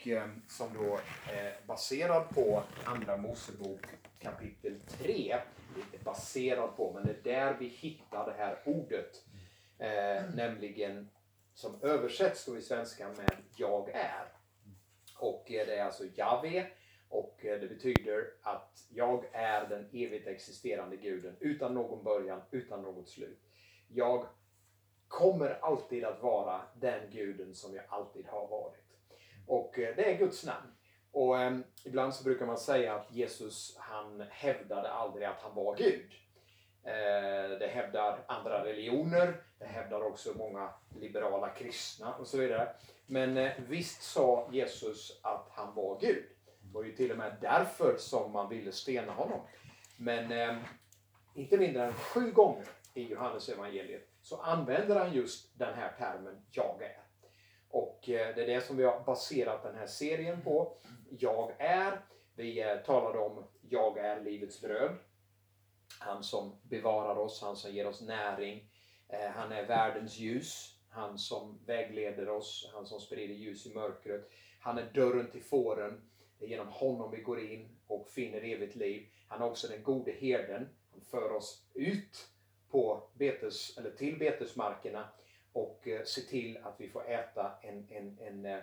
som då är baserad på Andra Mosebok kapitel 3. Inte baserad på, men det är där vi hittar det här ordet. Nämligen som översätts då i svenska med jag är. Och det är alltså Jahve. Och det betyder att jag är den evigt existerande guden. Utan någon början, utan något slut. Jag kommer alltid att vara den guden som jag alltid har varit. Och det är Guds namn. Och ibland så brukar man säga att Jesus, han hävdade aldrig att han var Gud. Det hävdar andra religioner. Det hävdar också många liberala kristna och så vidare. Men visst sa Jesus att han var Gud. Det var ju till och med därför som man ville stena honom. Men inte mindre än 7 gånger i Johannes evangeliet så använder han just den här termen jag är. Och det är det som vi har baserat den här serien på. Jag är. Vi talade om jag är livets bröd. Han som bevarar oss, han som ger oss näring. Han är världens ljus. Han som vägleder oss, han som sprider ljus i mörkret. Han är dörren till fåren. Det är genom honom vi går in och finner evigt liv. Han är också den gode herden. Han för oss ut på till betesmarkerna och ser till att vi får äta en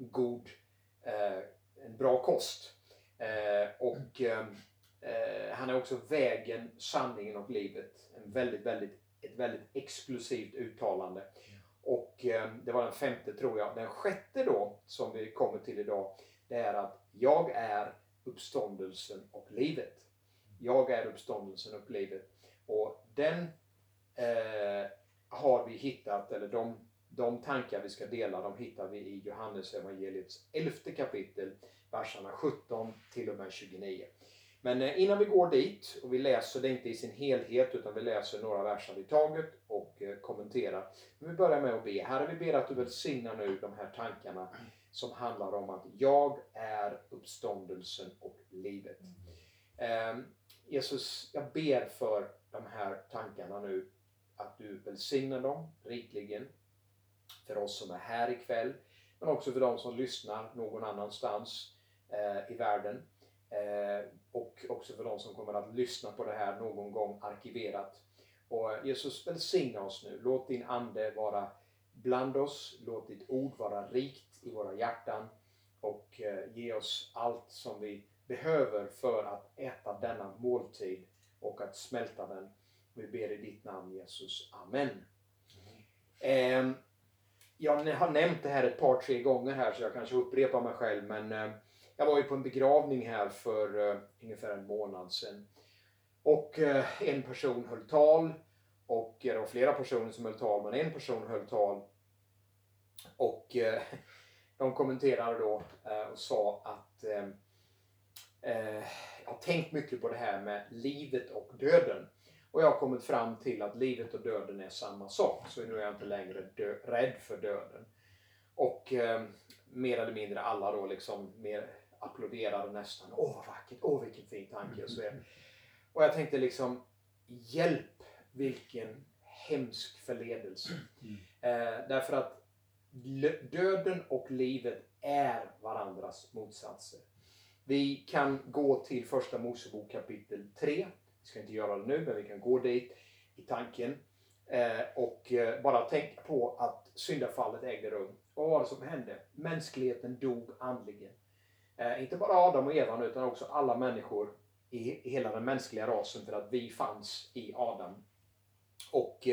bra kost. Han är också vägen, sanningen och livet. Ett väldigt exklusivt uttalande. Och det var den 5:e tror jag. Den 6:e då som vi kommer till idag. Det är att jag är uppståndelsen och livet. Jag är uppståndelsen och livet. Och den har vi hittat, eller de tankar vi ska dela, de hittar vi i Johannes evangeliets 11:e kapitel, verserna 17 till och med 29. Men innan vi går dit, och vi läser det inte i sin helhet utan vi läser några verser i taget och kommenterar. Men vi börjar med att be. Herre, vi ber att du välsignar nu de här tankarna som handlar om att jag är uppståndelsen och livet. Jesus, jag ber för de här tankarna nu att du välsignar dem rikligen för oss som är här ikväll, men också för de som lyssnar någon annanstans i världen. Och också för de som kommer att lyssna på det här någon gång arkiverat. Och Jesus, välsigna oss nu. Låt din ande vara bland oss. Låt ditt ord vara rikt i våra hjärtan. Och ge oss allt som vi behöver för att äta denna måltid och att smälta den. Vi ber i ditt namn, Jesus. Amen. Jag har nämnt det här ett par, 3 gånger här så jag kanske upprepar mig själv. Men jag var ju på en begravning här för ungefär en månad sedan. Och en person höll tal. Och det var flera personer som höll tal, men en person höll tal. Och de kommenterade då och sa att jag har tänkt mycket på det här med livet och döden. Och jag har kommit fram till att livet och döden är samma sak. Så nu är jag inte längre rädd för döden. Och mer eller mindre alla då liksom mer applåderade nästan. Åh vad vackert, åh vilken fin tanke. Och jag tänkte liksom, hjälp vilken hemsk förledelse. Därför att döden och livet är varandras motsatser. Vi kan gå till Första Mosebok kapitel 3. Vi ska inte göra det nu, men vi kan gå dit i tanken. Och bara tänka på att syndafallet ägde rum. Vad var det som hände? Mänskligheten dog andligen. Inte bara Adam och Eva utan också alla människor i hela den mänskliga rasen, för att vi fanns i Adam. Och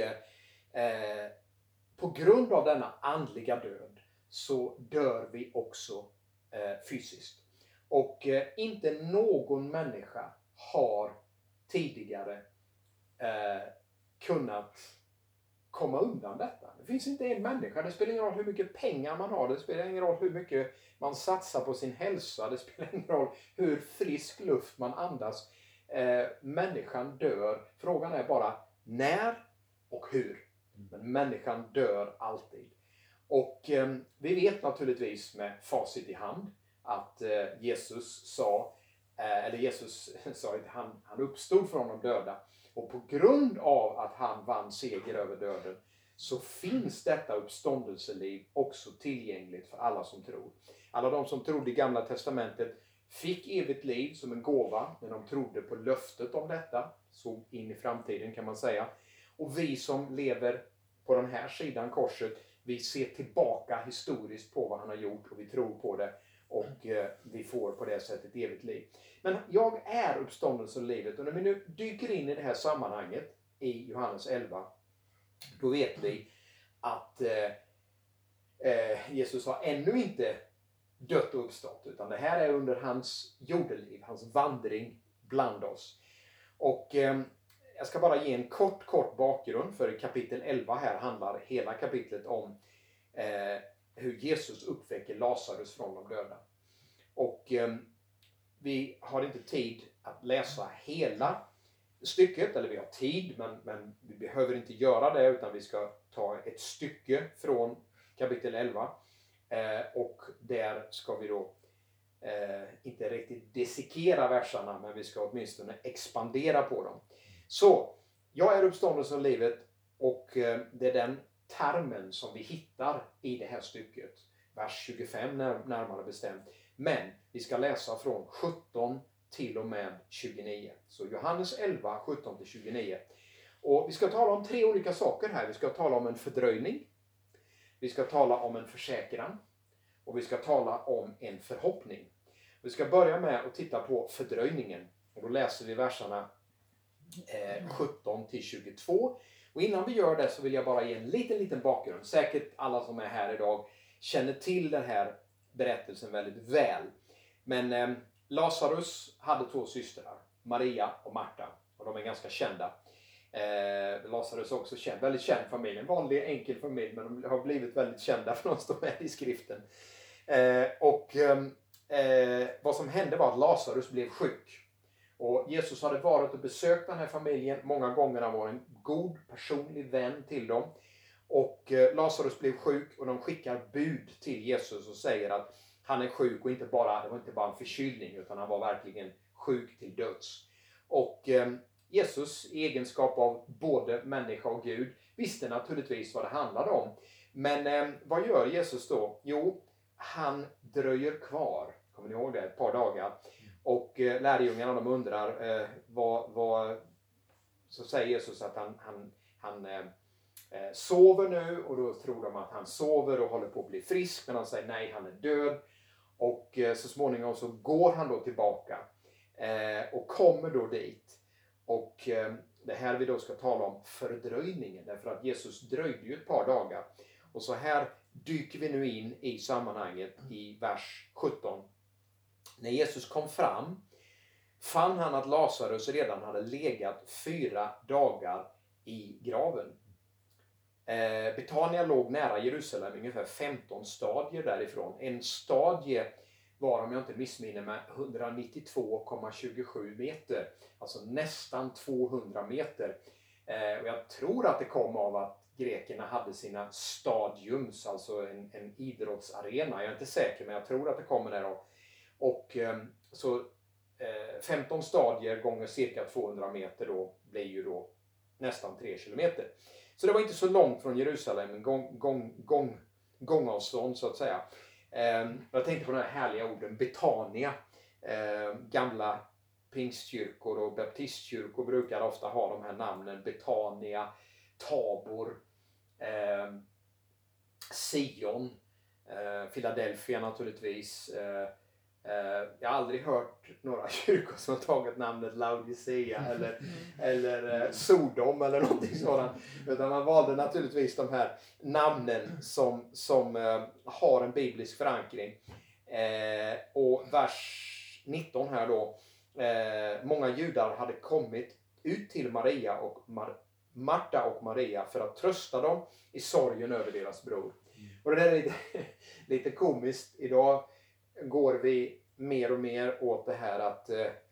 på grund av denna andliga död så dör vi också fysiskt. Och inte någon människa har tidigare kunnat komma undan detta. Det finns inte en människa. Det spelar ingen roll hur mycket pengar man har. Det spelar ingen roll hur mycket man satsar på sin hälsa. Det spelar ingen roll hur frisk luft man andas. Människan dör. Frågan är bara när och hur. Men människan dör alltid. Och vi vet naturligtvis med facit i hand att Jesus sa att han uppstod från de döda. Och på grund av att han vann seger över döden så finns detta uppståndelseliv också tillgängligt för alla som tror. Alla de som trodde i Gamla testamentet fick evigt liv som en gåva när de trodde på löftet om detta. Så in i framtiden kan man säga. Och vi som lever på den här sidan korset, vi ser tillbaka historiskt på vad han har gjort och vi tror på det. Och vi får på det sättet evigt liv. Men jag är uppståndelselivet, och när vi nu dyker in i det här sammanhanget i Johannes 11, då vet vi att Jesus har ännu inte dött och uppstått, utan det här är under hans jordeliv, hans vandring bland oss. Och jag ska bara ge en kort bakgrund, för kapitel 11 här handlar hela kapitlet om hur Jesus uppväcker Lazarus från de döda. Och vi har inte tid att läsa hela stycket, eller vi har tid, men vi behöver inte göra det, utan vi ska ta ett stycke från kapitel 11. Och där ska vi då inte riktigt dissekera verserna, men vi ska åtminstone expandera på dem. Så, jag är uppståndelselivet, och det är den termen som vi hittar i det här stycket. Vers 25 närmare bestämt. Men vi ska läsa från 17 till och med 29. Så Johannes 11, 17 till 29. Och vi ska tala om 3 olika saker här. Vi ska tala om en fördröjning. Vi ska tala om en försäkran. Och vi ska tala om en förhoppning. Vi ska börja med att titta på fördröjningen. Och då läser vi verserna 17 till 22. Och innan vi gör det så vill jag bara ge en liten bakgrund. Säkert alla som är här idag känner till den här berättelsen väldigt väl. Men Lazarus hade 2 systrar, Maria och Marta. Och de är ganska kända. Lazarus är också känd, väldigt känd familj. En vanlig enkel familj, men de har blivit väldigt kända för de står med i skriften. Vad som hände var att Lazarus blev sjuk. Och Jesus hade varit och besökt den här familjen många gånger. Han var en god personlig vän till dem. Och Lazarus blev sjuk, och de skickar bud till Jesus och säger att han är sjuk, och det var inte bara en förkylning, utan han var verkligen sjuk till döds. Och Jesus, i egenskap av både människa och Gud, visste naturligtvis vad det handlade om. Men vad gör Jesus då? Jo, han dröjer kvar. Kommer ni ihåg det? Ett par dagar. Och lärjungarna, de undrar så säger Jesus att han sover nu, och då tror de att han sover och håller på att bli frisk, men han säger nej, han är död. Och så småningom så går han då tillbaka och kommer då dit. Och det här vi då ska tala om fördröjningen, därför att Jesus dröjde ju ett par dagar. Och så här dyker vi nu in i sammanhanget i vers 17. När Jesus kom fram fann han att Lazarus redan hade legat 4 dagar i graven. Betania låg nära Jerusalem, ungefär 15 stadier därifrån. En stadie var, om jag inte missminner mig, 192,27 meter. Alltså nästan 200 meter. Och jag tror att det kom av att grekerna hade sina stadiums, alltså en idrottsarena. Jag är inte säker, men jag tror att det kommer där. Och så 15 stadier gånger cirka 200 meter då blir ju då nästan 3 kilometer. Så det var inte så långt från Jerusalem, gångavstånd så att säga. Jag tänkte på den här härliga orden Betania. Gamla pingstkyrkor och baptistkyrkor brukar ofta ha de här namnen: Betania, Tabor, Sion, Philadelphia naturligtvis. Jag har aldrig hört några kyrkor som har tagit namnet Laodicea eller Sodom eller någonting sådant. Utan man valde naturligtvis de här namnen som har en biblisk förankring. Och vers 19 här då. Många judar hade kommit ut till Marta och Maria för att trösta dem i sorgen över deras bror. Och det där är lite komiskt. Idag går vi mer och mer åt det här att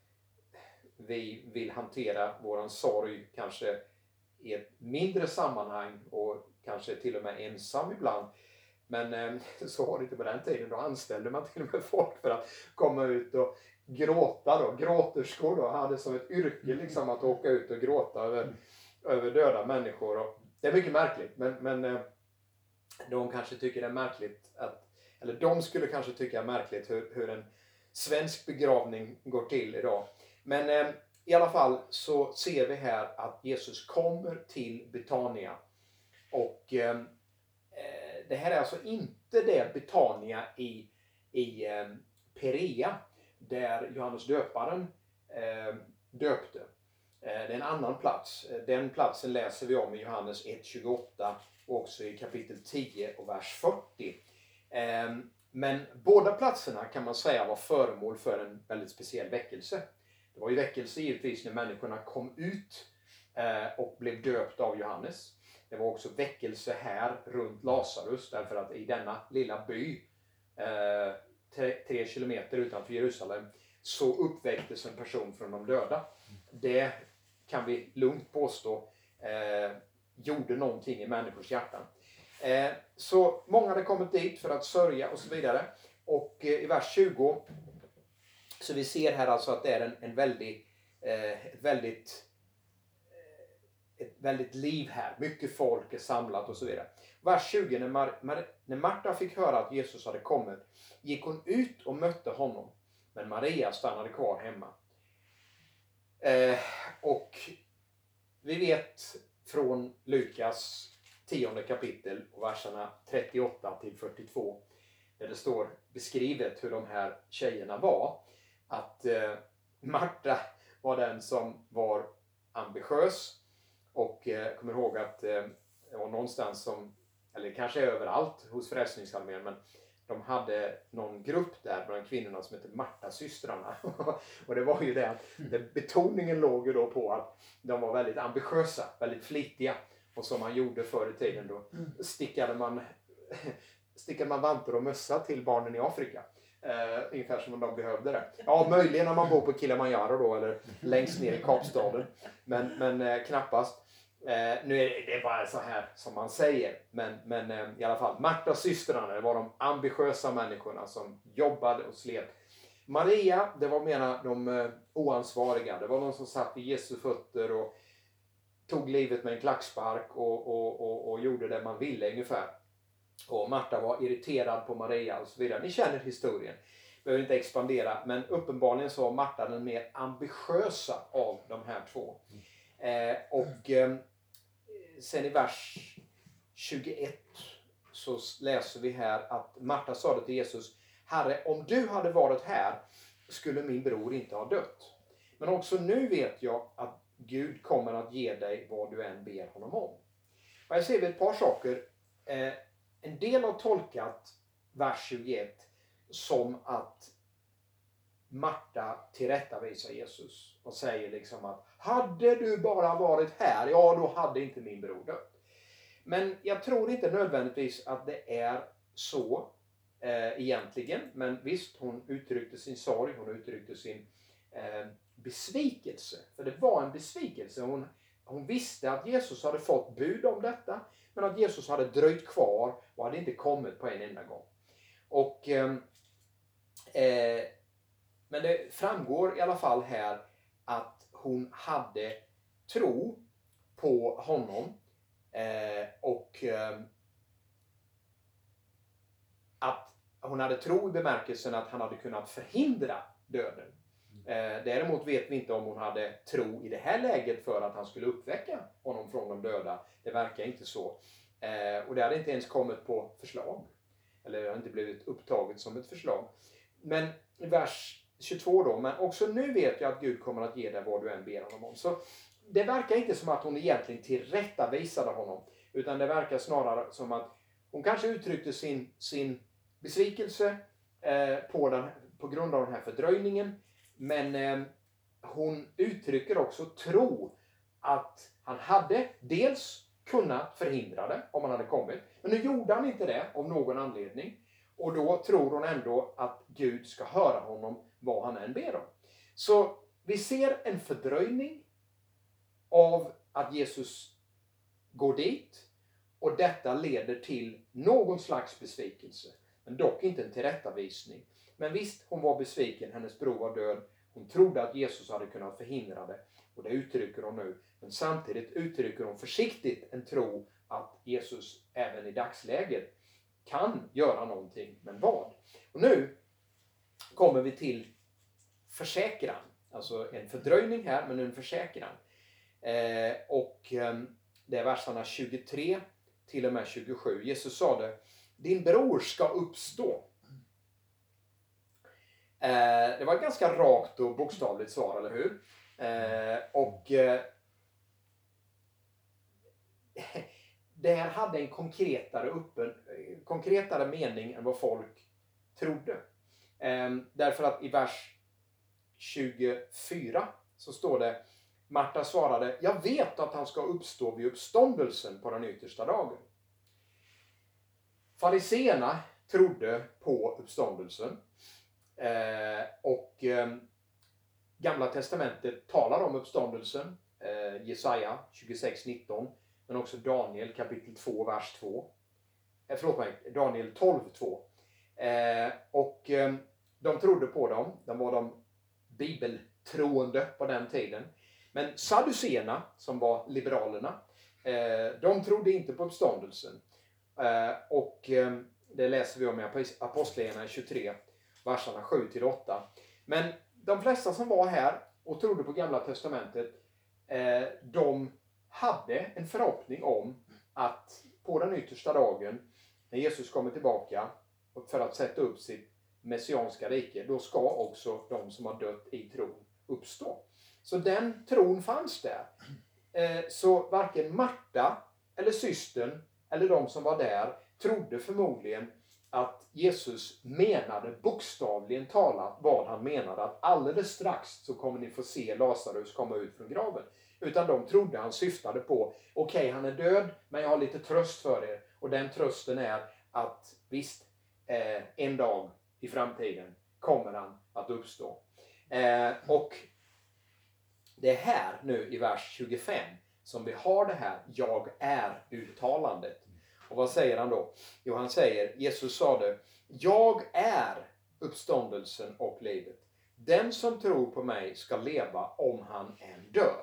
vi vill hantera våran sorg kanske i ett mindre sammanhang och kanske till och med ensam ibland. Men så var det inte på den tiden. Då anställde man till och med folk för att komma ut och gråta då. Gråterskor då hade som ett yrke liksom att åka ut och gråta över döda människor. Det är mycket märkligt, men de kanske tycker det är märkligt eller de skulle kanske tycka märkligt hur en svensk begravning går till idag. Men i alla fall så ser vi här att Jesus kommer till Betania. Och det här är alltså inte det Betania i Perea där Johannes döparen döpte. Det är en annan plats. Den platsen läser vi om i Johannes 1:28 och också i kapitel 10 och vers 40. Men båda platserna kan man säga var föremål för en väldigt speciell väckelse. Det var ju väckelse givetvis när människorna kom ut och blev döpta av Johannes. Det var också väckelse här runt Lazarus, därför att i denna lilla by 3 kilometer utanför Jerusalem så uppväcktes en person från de döda. Det kan vi lugnt påstå gjorde någonting i människors hjärtan. Så många hade kommit dit för att sörja och så vidare. Och i vers 20 så vi ser här alltså att det är ett väldigt liv här. Mycket folk är samlat och så vidare. Vers 20, när Marta fick höra att Jesus hade kommit gick hon ut och mötte honom. Men Maria stannade kvar hemma. Och vi vet från Lukas 10 kapitel och verserna 38 till 42 där det står beskrivet hur de här tjejerna var. Att Marta var den som var ambitiös och kommer ihåg att det var någonstans som, eller kanske överallt hos Frälsningsarmén, men de hade någon grupp där bland kvinnorna som heter Marta-systrarna. Och det var ju det att betoningen låg ju då på att de var väldigt ambitiösa, väldigt flitiga. Och som man gjorde förr i tiden då stickade man vantar och mössa till barnen i Afrika. Ungefär som om de behövde det. Ja, möjligen när man bor på Kilimanjaro då, eller längst ner i Kapstaden. Men knappast. Nu är det bara så här som man säger. Men i alla fall, Martas systrarna, det var de ambitiösa människorna som jobbade och slet. Maria, det var mera de oansvariga. Det var de som satt i Jesu fötter och tog livet med en klackspark och gjorde det man ville ungefär. Och Marta var irriterad på Maria och så vidare. Ni känner historien. Behöver inte expandera. Men uppenbarligen så var Marta den mer ambitiösa av de här två. Sen i vers 21 så läser vi här att Marta sa till Jesus: Herre, om du hade varit här skulle min bror inte ha dött. Men också nu vet jag att Gud kommer att ge dig vad du än ber honom om. Och jag ser ett par saker. En del har tolkat vers 21 som att Marta tillrättavisar Jesus och säger liksom att hade du bara varit här, ja då hade inte min bror dött. Men jag tror inte nödvändigtvis att det är så egentligen. Men visst, hon uttryckte sin sorg, hon uttryckte sin besvikelse. För det var en besvikelse. Hon visste att Jesus hade fått bud om detta. Men att Jesus hade dröjt kvar och hade inte kommit på en enda gång. Men det framgår i alla fall här att hon hade tro på honom. Att hon hade tro i bemärkelsen att han hade kunnat förhindra döden. Däremot vet vi inte om hon hade tro i det här läget för att han skulle uppväcka honom från de döda. Det verkar inte så. Och det hade inte ens kommit på förslag. Eller det har inte blivit upptaget som ett förslag. Men i vers 22 då. Men också nu vet jag att Gud kommer att ge dig vad du än ber honom om. Så det verkar inte som att hon egentligen tillrättavisade honom. Utan det verkar snarare som att hon kanske uttryckte sin besvikelse på grund av den här fördröjningen. Men hon uttrycker också tro att han hade dels kunnat förhindra det om han hade kommit. Men nu gjorde han inte det av någon anledning. Och då tror hon ändå att Gud ska höra honom vad han än ber om. Så vi ser en fördröjning av att Jesus går dit. Och detta leder till någon slags besvikelse. Men dock inte en tillrättavisning. Men visst, hon var besviken. Hennes bror var död. Hon trodde att Jesus hade kunnat förhindra det. Och det uttrycker de nu. Men samtidigt uttrycker de försiktigt en tro att Jesus även i dagsläget kan göra någonting. Men vad? Och nu kommer vi till försäkran. Alltså en fördröjning här, men en försäkran. Det är verserna 23 till och med 27. Jesus sa det: din bror ska uppstå. Det var ett ganska rakt och bokstavligt svar, eller hur? Det här hade en konkretare mening än vad folk trodde. Därför att i vers 24 så står det: Marta svarade, jag vet att han ska uppstå vid uppståndelsen på den yttersta dagen. Fariseerna trodde på uppståndelsen. Gamla testamentet talar om uppståndelsen. Jesaja 26:19. Men också Daniel kapitel 2, vers 2. Daniel 12:2. De trodde på dem. De var de bibeltroende på den tiden. Men sadduceerna, som var liberalerna, de trodde inte på uppståndelsen. Det läser vi om i Apostlagärningarna 23, verserna 7-8. Men de flesta som var här och trodde på Gamla testamentet, de hade en förhoppning om att på den yttersta dagen, när Jesus kommer tillbaka för att sätta upp sitt messianska rike, då ska också de som har dött i tron uppstå. Så den tron fanns där. Så varken Marta eller systern eller de som var där trodde förmodligen att Jesus menade bokstavligen talat vad han menade, att alldeles strax så kommer ni få se Lazarus komma ut från graven. Utan de trodde han syftade på, okej, han är död, men jag har lite tröst för er. Och den trösten är att visst, en dag i framtiden kommer han att uppstå. Och det är här nu i vers 25 som vi har det här jag är uttalandet. Och vad säger han då? Jo, han säger, Jesus sa det, jag är uppståndelsen och livet. Den som tror på mig ska leva om han än dör.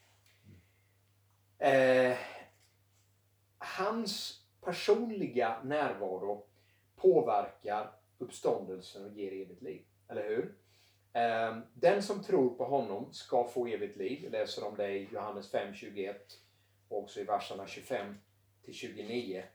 Hans personliga närvaro påverkar uppståndelsen och ger evigt liv. Eller hur? Den som tror på honom ska få evigt liv. Vi läser om det i Johannes 5:21 och också i verserna 25-29.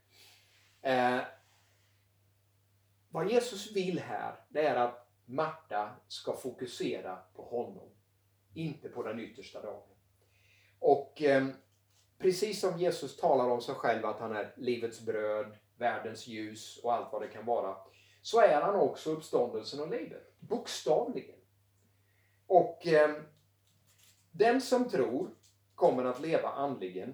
Vad Jesus vill här, det är att Marta ska fokusera på honom, inte på den yttersta dagen. Och precis som Jesus talar om sig själv att han är livets bröd, världens ljus och allt vad det kan vara, så är han också uppståndelsen och livet, bokstavligen. Och den som tror kommer att leva andligen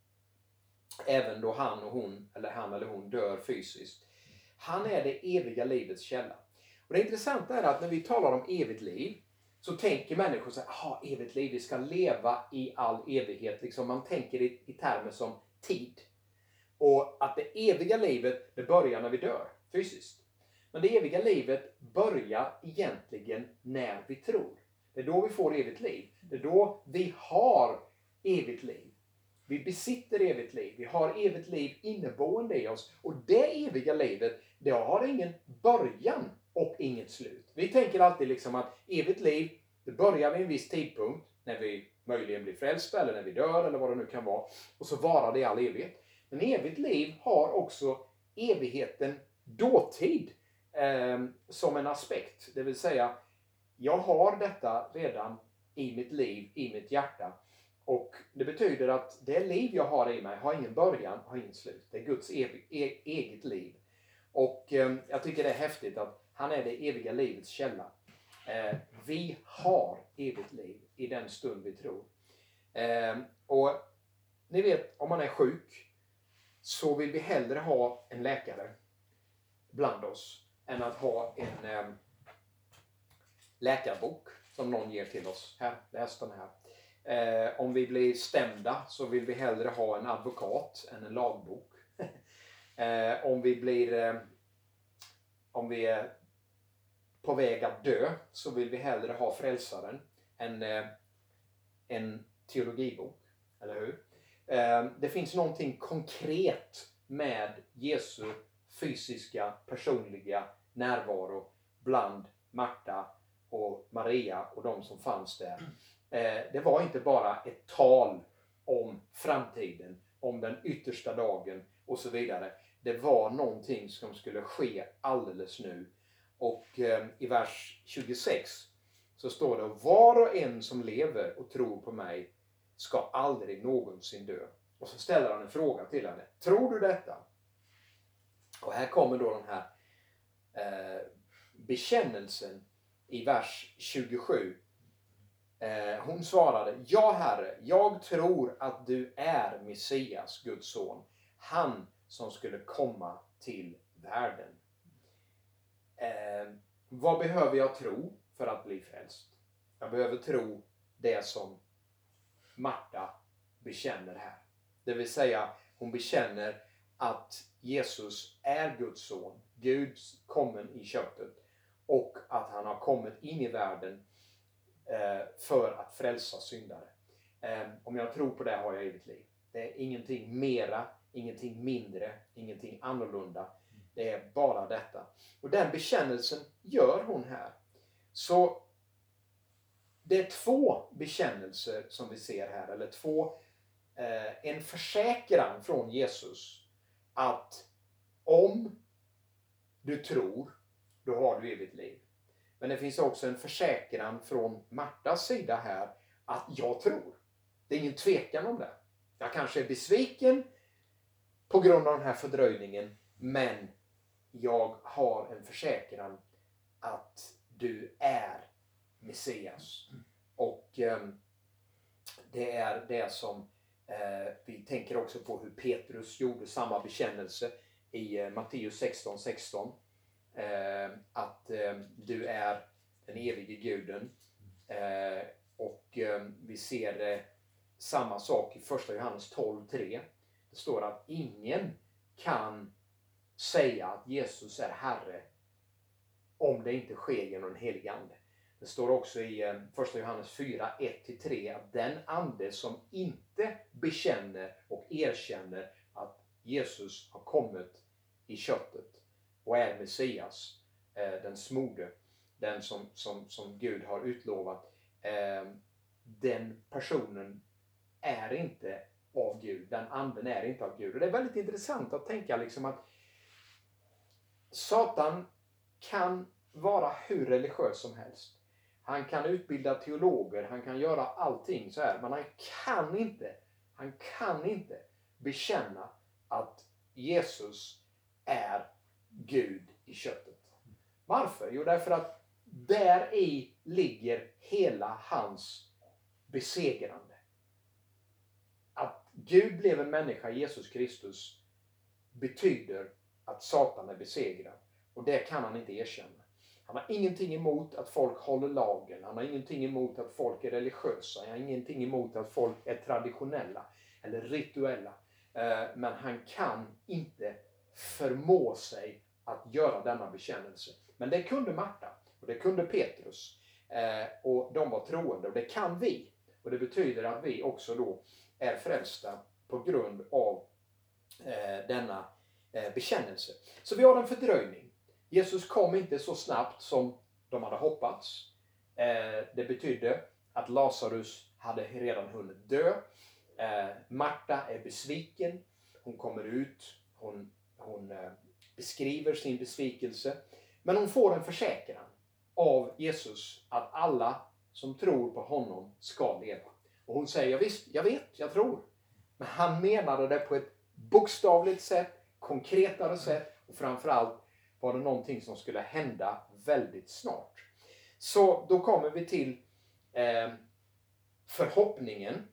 även då han eller hon dör fysiskt. Han är det eviga livets källa. Och det intressanta är att när vi talar om evigt liv så tänker människor så här, evigt liv, vi ska leva i all evighet. Liksom man tänker i termer som tid. Och att det eviga livet, det börjar när vi dör fysiskt. Men det eviga livet börjar egentligen när vi tror. Det är då vi får evigt liv. Det är då vi har evigt liv. Vi besitter evigt liv. Vi har evigt liv inneboende i oss. Och det eviga livet, det har ingen början och inget slut. Vi tänker alltid liksom att evigt liv, det börjar vid en viss tidpunkt. När vi möjligen blir frälsta eller när vi dör eller vad det nu kan vara. Och så varar det i all evighet. Men evigt liv har också evigheten dåtid som en aspekt. Det vill säga, jag har detta redan i mitt liv, i mitt hjärta. Och det betyder att det liv jag har i mig har ingen början, har ingen slut. Det är Guds eget liv. Och jag tycker det är häftigt att han är det eviga livets källa. Vi har evigt liv i den stund vi tror. Och ni vet, om man är sjuk så vill vi hellre ha en läkare bland oss än att ha en läkarbok som någon ger till oss. Här, läs den här. Om vi blir stämda så vill vi hellre ha en advokat än en lagbok. Om vi är på väg att dö så vill vi hellre ha frälsaren än en teologibok, eller hur? Det finns någonting konkret med Jesu fysiska, personliga närvaro bland Marta och Maria och de som fanns där. Det var inte bara ett tal om framtiden, om den yttersta dagen och så vidare. Det var någonting som skulle ske alldeles nu. Och i vers 26 så står det: var och en som lever och tror på mig ska aldrig någonsin dö. Och så ställer han en fråga till henne. Tror du detta? Och här kommer då den här bekännelsen i vers 27. Hon svarade: ja Herre, jag tror att du är Messias, Guds son, han som skulle komma till världen. Vad behöver jag tro för att bli frälst? Jag behöver tro det som Marta bekänner här. Det vill säga, hon bekänner att Jesus är Guds son, Gud kommen i köttet, och att han har kommit in i världen för att frälsa syndare. Om jag tror på det har jag evigt liv. Det är ingenting mera, ingenting mindre, ingenting annorlunda. Det är bara detta. Och den bekännelsen gör hon här. Så det är två bekännelser som vi ser här, eller en försäkran från Jesus att om du tror, då har du evigt liv. Men det finns också en försäkran från Martas sida här att jag tror. Det är ingen tvekan om det. Jag kanske är besviken på grund av den här fördröjningen, men jag har en försäkran att du är Messias. Och det är det som vi tänker också på hur Petrus gjorde samma bekännelse i Matteus 16:16. Att du är den evige guden. Och vi ser samma sak i första Johannes 12:3. Det står att ingen kan säga att Jesus är Herre om det inte sker genom den helige ande. Det står också i första Johannes 4:1-3 att den ande som inte bekänner och erkänner att Jesus har kommit i köttet och är Messias, den smorde, den som Gud har utlovat, den personen är inte av Gud. Den anden är inte av Gud. Och det är väldigt intressant att tänka liksom att Satan kan vara hur religiös som helst. Han kan utbilda teologer, han kan göra allting så här, men han kan inte bekänna att Jesus är Gud i köttet. Varför? Jo, därför att där i ligger hela hans besegrande. Att Gud blev en människa, Jesus Kristus, betyder att Satan är besegrad. Och det kan han inte erkänna. Han har ingenting emot att folk håller lagen. Han har ingenting emot att folk är religiösa. Han har ingenting emot att folk är traditionella eller rituella. Men han kan inte förmå sig att göra denna bekännelse. Men det kunde Marta och det kunde Petrus. Och de var troende, och det kan vi. Och det betyder att vi också då är frälsta på grund av denna bekännelse. Så vi har en fördröjning. Jesus kom inte så snabbt som de hade hoppats. Det betydde att Lazarus hade redan hunnit dö. Marta är besviken. Hon kommer ut. Hon beskriver sin besvikelse. Men hon får en försäkran av Jesus att alla som tror på honom ska leva. Och hon säger, visst, jag vet, jag tror. Men han menade det på ett bokstavligt sätt, konkretare sätt, och framförallt var det någonting som skulle hända väldigt snart. Så då kommer vi till förhoppningen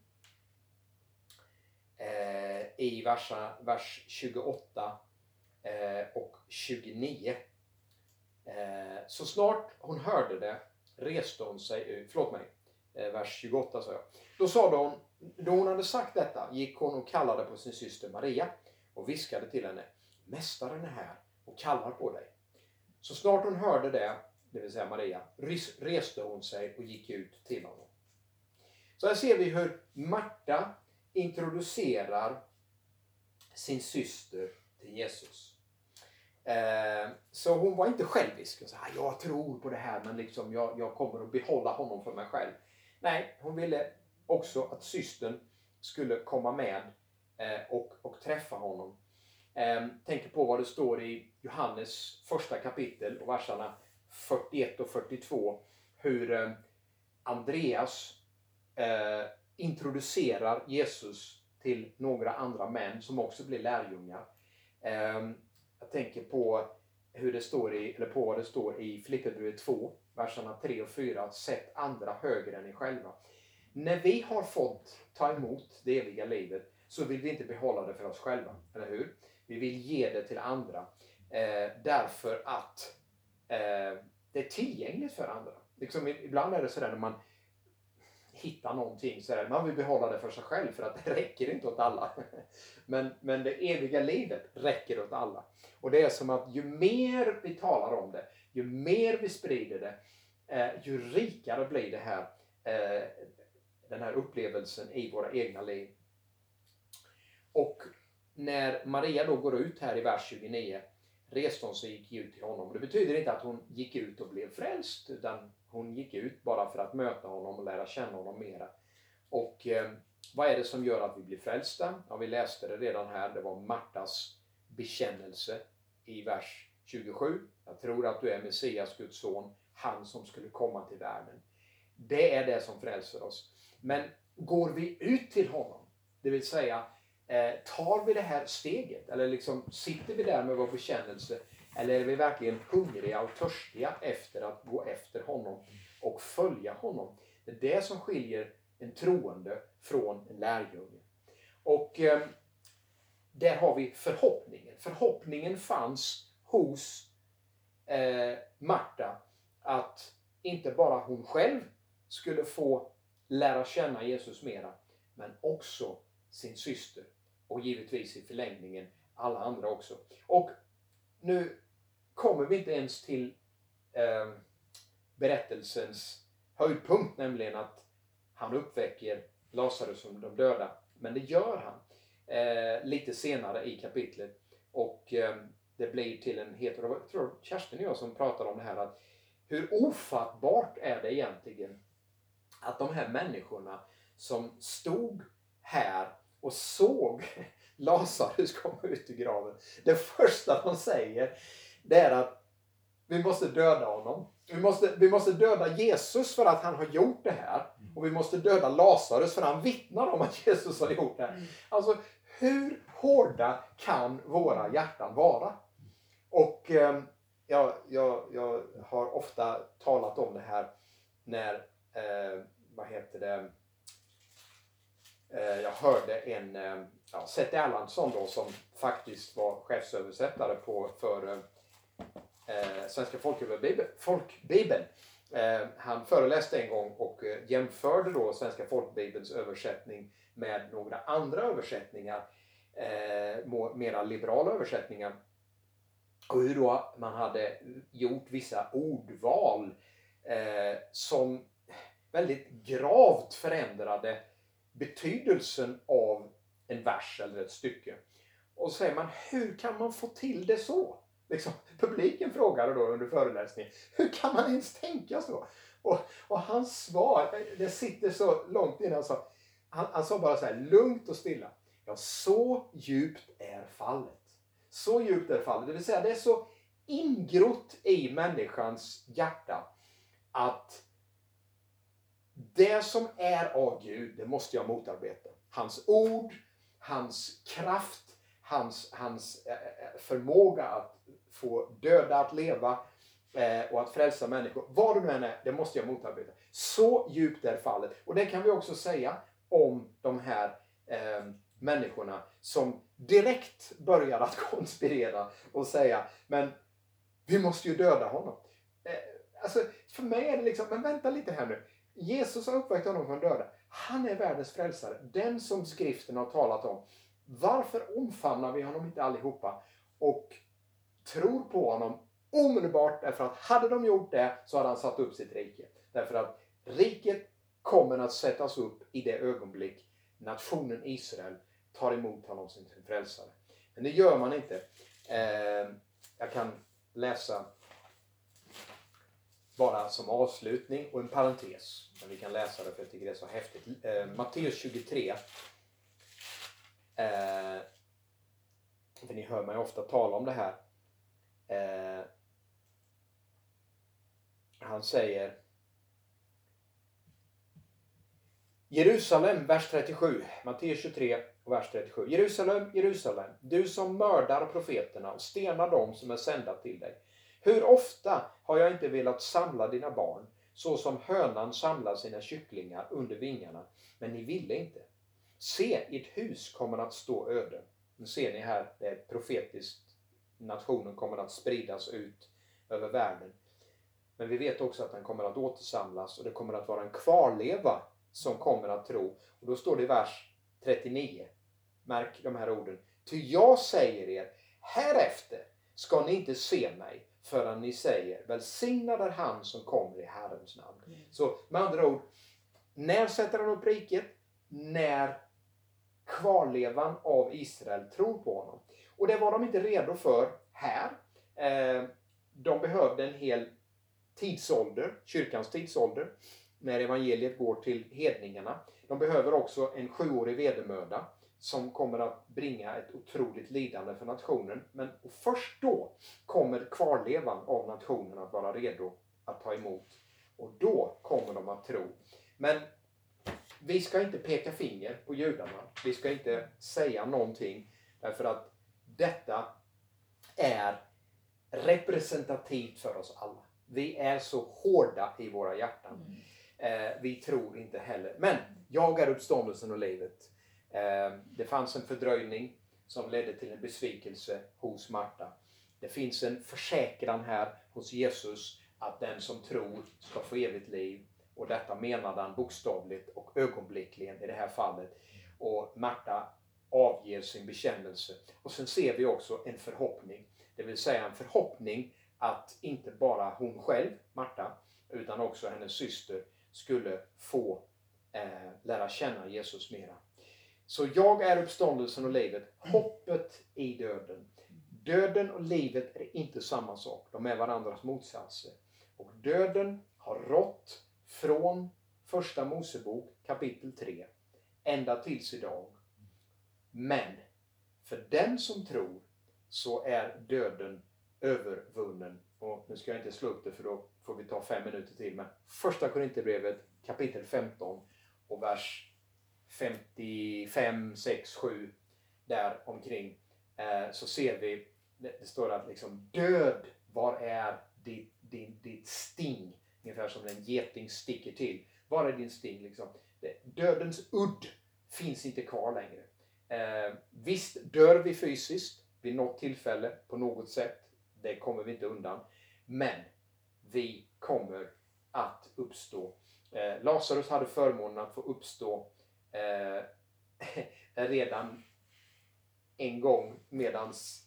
i vers 28 och 29. Så snart hon hörde det reste hon sig, vers 28 sa jag. Då sa hon, då hon hade sagt detta, gick hon och kallade på sin syster Maria och viskade till henne, mästaren är här och kallar på dig. Så snart hon hörde det, det vill säga Maria, reste hon sig och gick ut till honom. Så här ser vi hur Marta introducerar sin syster till Jesus. Så hon var inte självisk. Jag tror på det här, men liksom jag kommer att behålla honom för mig själv. Nej, hon ville också att systern skulle komma med och träffa honom. Tänker på vad det står i Johannes första kapitel och verserna 41 och 42. Hur Andreas introducerar Jesus till några andra män som också blir lärjungar. Jag tänker på hur det står på vad det står i Filipperbrevet 2, verserna 3 och 4. Sätt andra högre än er själva. När vi har fått ta emot det eviga livet så vill vi inte behålla det för oss själva, eller hur? Vi vill ge det till andra därför att det är tillgängligt för andra. Liksom, ibland är det sådär när man hittar någonting så man vill behålla det för sig själv för att det räcker inte åt alla. Men det eviga livet räcker åt alla. Och det är som att ju mer vi talar om det, ju mer vi sprider det, ju rikare blir det här, den här upplevelsen i våra egna liv. Och när Maria då går ut här i vers 29, reste hon sig och gick ut till honom. Och det betyder inte att hon gick ut och blev frälst, utan hon gick ut bara för att möta honom och lära känna honom mera. Och vad är det som gör att vi blir frälsta? Ja, vi läste det redan här. Det var Martas bekännelse i vers 27. Jag tror att du är Messias, Guds son, han som skulle komma till världen. Det är det som frälser oss. Men går vi ut till honom, det vill säga tar vi det här steget, eller liksom sitter vi där med vår bekännelse, eller är vi verkligen hungriga och törstiga efter att gå efter honom och följa honom? Det är det som skiljer en troende från en lärjunge. Och där har vi förhoppningen. Förhoppningen fanns hos Marta att inte bara hon själv skulle få lära känna Jesus mera, men också sin syster. Och givetvis i förlängningen alla andra också. Och nu kommer vi inte ens till berättelsens höjdpunkt, nämligen att han uppväcker Lazarus som de döda. Men det gör han lite senare i kapitlet. Och det blir till en jag tror Kerstin och jag som pratar om det här, att hur ofattbart är det egentligen att de här människorna som stod här och såg Lazarus komma ut ur graven, det första de säger, det är att vi måste döda honom. Vi måste döda Jesus för att han har gjort det här. Och vi måste döda Lazarus för han vittnar om att Jesus har gjort det här. Alltså, hur hårda kan våra hjärtan vara? Och jag har ofta talat om det här när, jag hörde Seth Erlandsson då, som faktiskt var chefsöversättare för Svenska folkbibeln. Han föreläste en gång och jämförde då Svenska folkbibelns översättning med några andra översättningar, mera liberala översättningar. Och hur då man hade gjort vissa ordval som väldigt gravt förändrade betydelsen av en vers eller ett stycke. Och så säger man, hur kan man få till det så? Liksom, publiken frågade då under föreläsningen, hur kan man ens tänka så? Och hans svar, det sitter så långt innan, han sa bara så här, lugnt och stilla. Ja, så djupt är fallet. Så djupt är fallet. Det vill säga, det är så ingrott i människans hjärta att det som är av Gud, det måste jag motarbeta. Hans ord, hans kraft, hans förmåga att få döda att leva och att frälsa människor. Vad det nu än är, det måste jag motarbeta. Så djupt är fallet. Och det kan vi också säga om de här människorna som direkt börjar att konspirera och säga, men vi måste ju döda honom. Alltså, för mig är det liksom, men vänta lite här nu. Jesus har uppväckt honom från döda. Han är världens frälsare. Den som skriften har talat om. Varför omfamnar vi honom inte allihopa och tror på honom omedelbart? Därför att hade de gjort det så hade han satt upp sitt rike. Därför att riket kommer att sättas upp i det ögonblick nationen Israel tar emot honom som sin frälsare. Men det gör man inte. Jag kan läsa bara som avslutning och en parentes. Men vi kan läsa det för jag tycker det är så häftigt. Matteus 23. För ni hör mig ofta tala om det här. Han säger Jerusalem, vers 37. Matteus 23 och vers 37. Jerusalem, Jerusalem, du som mördar profeterna och stenar dem som är sända till dig. Hur ofta har jag inte velat samla dina barn, så som hönan samlar sina kycklingar under vingarna, men ni ville inte. Se, ert hus kommer att stå öde. Nu ser ni här, det är profetiskt. Nationen kommer att spridas ut över världen. Men vi vet också att den kommer att återsamlas och det kommer att vara en kvarleva som kommer att tro. Och då står det i vers 39. Märk de här orden. Ty jag säger er, härefter ska ni inte se mig förrän ni säger, välsignad är han som kommer i Herrens namn. Så med andra ord, när sätter han upp riket? När kvarlevan av Israel tror på honom. Och det var de inte redo för här. De behövde en hel tidsålder, kyrkans tidsålder, när evangeliet går till hedningarna. De behöver också en 7-årig vedermöda som kommer att bringa ett otroligt lidande för nationen. Men först då kommer kvarlevan av nationen att vara redo att ta emot. Och då kommer de att tro. Men vi ska inte peka finger på judarna. Vi ska inte säga någonting. Därför att detta är representativt för oss alla. Vi är så hårda i våra hjärtan. Vi tror inte heller. Men jag är uppståndelsen och livet. Det fanns en fördröjning som ledde till en besvikelse hos Marta. Det finns en försäkran här hos Jesus att den som tror ska få evigt liv. Och detta menade han bokstavligt och ögonblickligen i det här fallet. Och Marta avger sin bekännelse. Och sen ser vi också en förhoppning. Det vill säga en förhoppning att inte bara hon själv, Marta, utan också hennes syster skulle få lära känna Jesus mera. Så jag är uppståndelsen och livet, hoppet i döden. Döden och livet är inte samma sak, de är varandras motsatser. Och döden har rått från första Mosebok kapitel 3 ända tills idag. Men för den som tror så är döden övervunnen. Och nu ska jag inte slå upp det för då får vi ta 5 minuter till. Men första Korinthierbrevet kapitel 15 och vers 55, 6, 7 där omkring. Så ser vi, det står att liksom död, var är ditt sting? Ungefär som en geting sticker till. Var är din sting liksom? Dödens udd finns inte kvar längre. Visst dör vi fysiskt vid något tillfälle på något sätt. Det kommer vi inte undan. Men vi kommer att uppstå. Lazarus hade förmånen att få uppstå redan en gång medans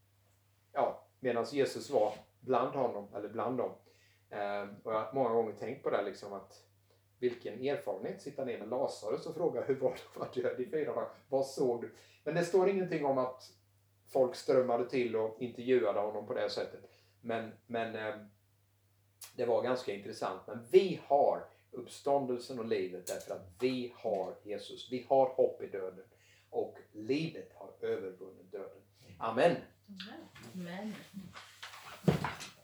Jesus var bland honom eller bland dem. Och jag har många gånger tänkt på det liksom att vilken erfarenhet sitta ner med Lazarus och fråga hur var det att vara död i 4 dagar. Vad såg du? Men det står ingenting om att folk strömmade till och intervjuade honom på det sättet. Men det var ganska intressant. Men vi har uppståndelsen och livet därför att vi har Jesus. Vi har hopp i döden. Och livet har övervunnit döden. Amen. Amen.